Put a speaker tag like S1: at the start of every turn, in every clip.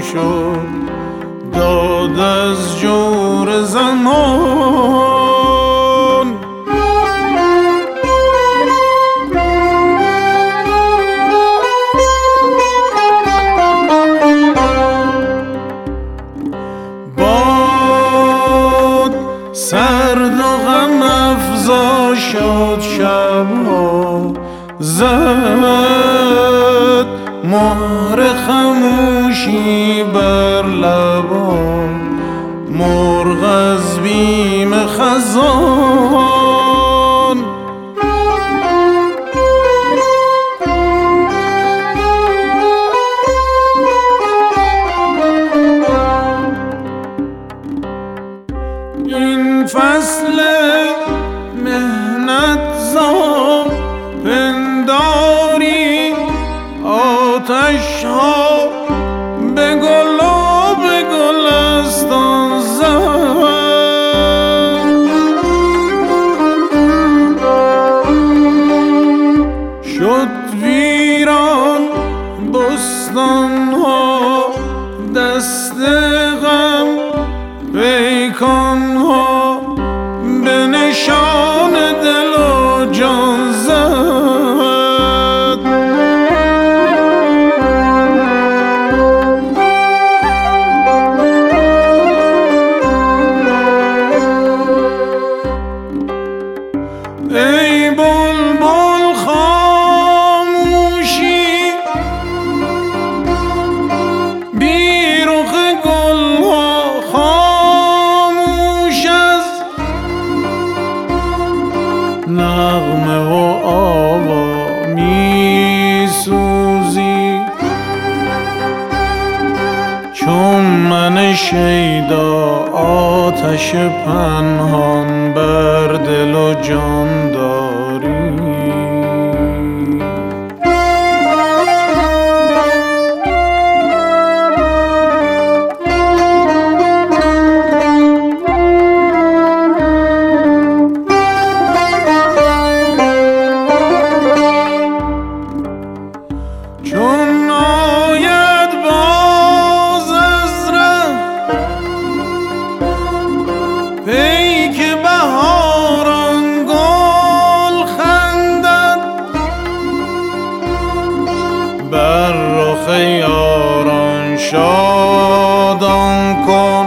S1: شد داد از جور زمان. باد سرد و غم افزا شد شبها، زد مهر خموشی بر لبا، مرغ از بیم خزان. این فصل مهنت زا پنداری آتش ها به گل و به گلستان زد. شد ویران بستان ها دست غم، پیکان ها به نشان دل و جان زد. ای بلبل خاموشی بی رخ گل ها، خاموش از نغمه و آوا می سوزی، چون من شیدا آتش پنهان بر دل و جان داری. چون آید باز از ره پیک بهاران گل خندد، بر رخ یاران شادان کن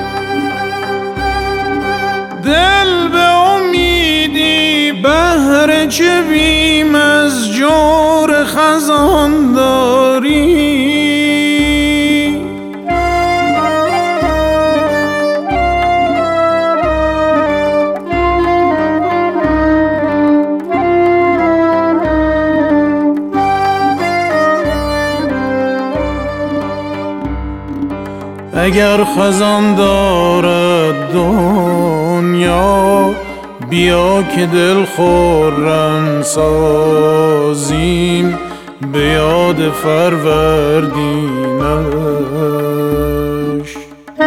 S1: دل به امیدی، بهر چه بیم از جور خزان داری. اگر خزان دارد دنیا، بیا که دل خرم سازیم به یاد فروردینش.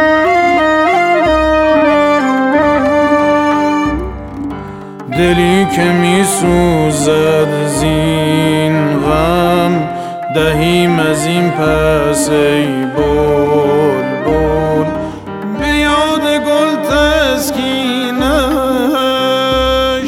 S1: دلی که می سوزد زین غم، دهیم از این پس ای بلبل به یاد گل تسکینش.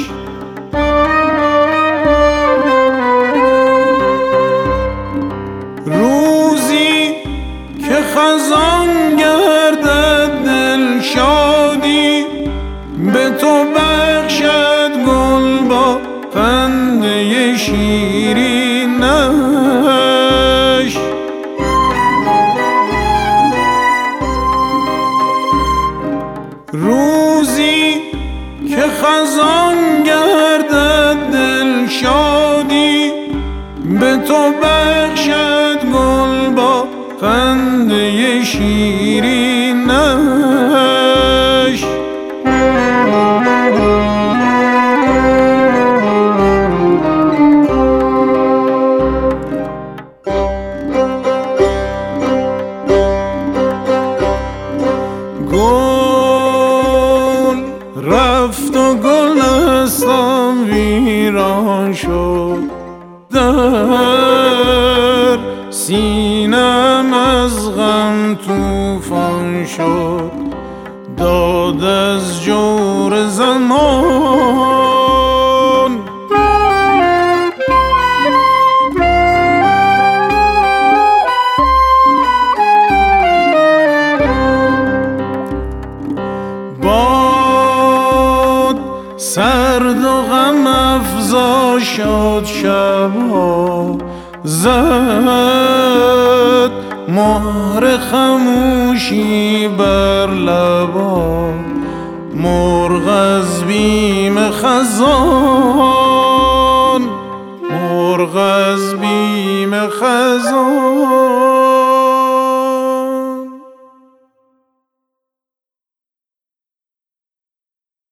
S1: روزی که خزان گردد دل شادی، به تو بخشد گل با خنده شیرینش. روزی که خزان گردد دل شادی، به تو بخشد گل با خنده شیرینش. گل رفت و گلستان ویران شد، در سینم از غم طوفان شد، داد از جور زمان. باد سرد و غم افزا شد، شبها زد مهر خموشی بر لبا. مرغ از بیم خزان، مرغ از بیم خزان.